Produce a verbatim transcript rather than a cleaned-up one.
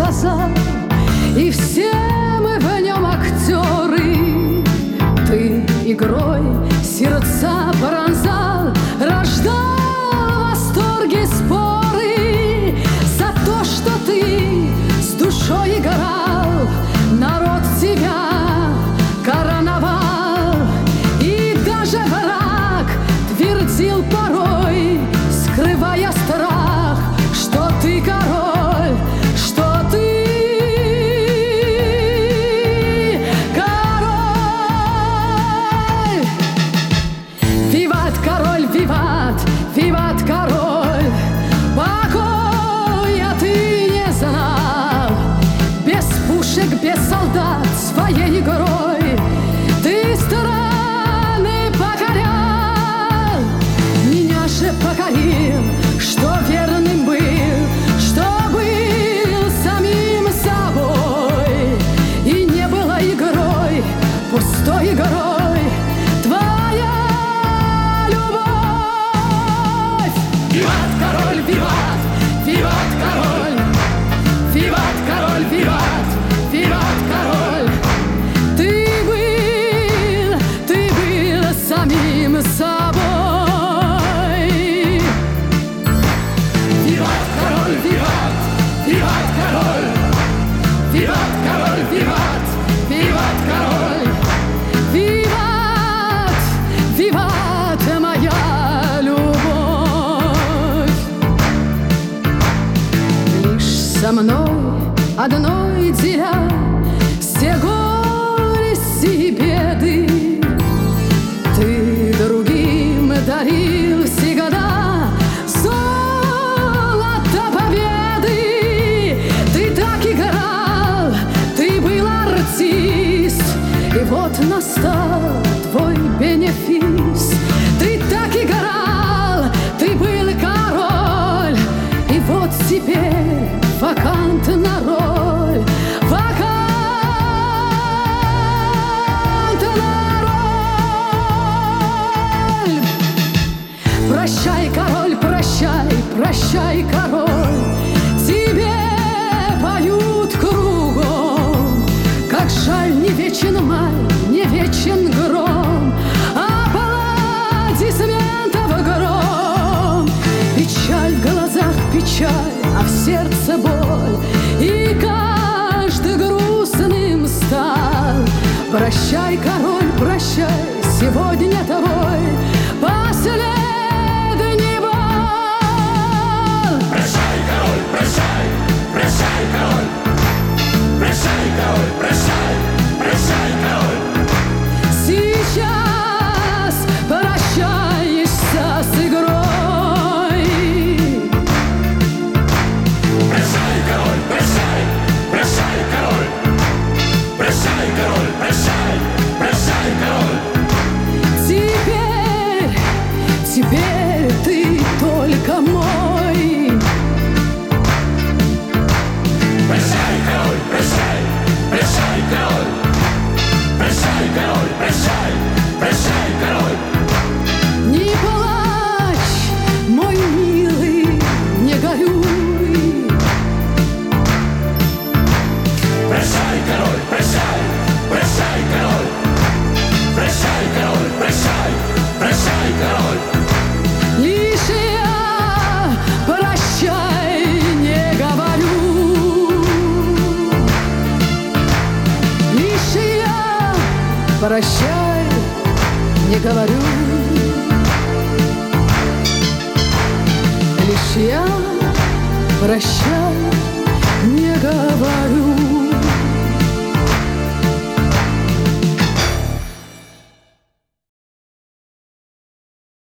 сказал, и все мы в нем актеры. Ты игрой сердца пронзал, рождал в восторге споры. За то, что ты с душой играл, народ тебя короновал. И даже враг твердил порой, скрывая страх, что ты король, что ты король. Виват, король, виват, виват, король. Покоя ты не знал, без пушек, без солдат, своей игрой ты страны покорял. Меня же покорил, что верным был, что был самим собой. И не было игрой, пустой игрой твоя любовь. Виват, король, виват, виват, король. Виват, король, виват, виват, король. Ты был, ты был самим собой. Виват, король, виват, виват, король. Виват, король, виват, виват, король. Виват, виват, моя любовь. Лишь со мной одной деля все горести и беды. Ты другим дарил всегда золото победы. Ты так играл, ты был артист, и вот настал твой бенефис. Ты так играл, ты был король, и вот теперь вакантна роль, вакантна роль. Прощай, король, прощай, прощай, король. Тебе поют кругом, как жаль, не вечен май, не вечен гром, аплодисментов гром. Печаль в глазах, печаль, а в сердце боль, и каждый грустным стал. Прощай, король, прощай, сегодня твой последний бал. Прощай, король, прощай, прощай, король. Прощай, король, прощай, прощай, король. Сейчас прощаешься с игрой. Прощай, король, прощай, прощай, король. Прощай, король, прощай, прощай, король. Теперь, теперь ты только мой. Прощай, король, прощай, прощай, король. Прощай, король, прощай, прощай, король. Не плачь, мой милый, не горюй. Прощай, король, прощай, прощай, король. Прощай, король, прощай, прощай, король. Лишь я прощай не говорю. Лишь я прощай не говорю. Лишь я прощай не говорю.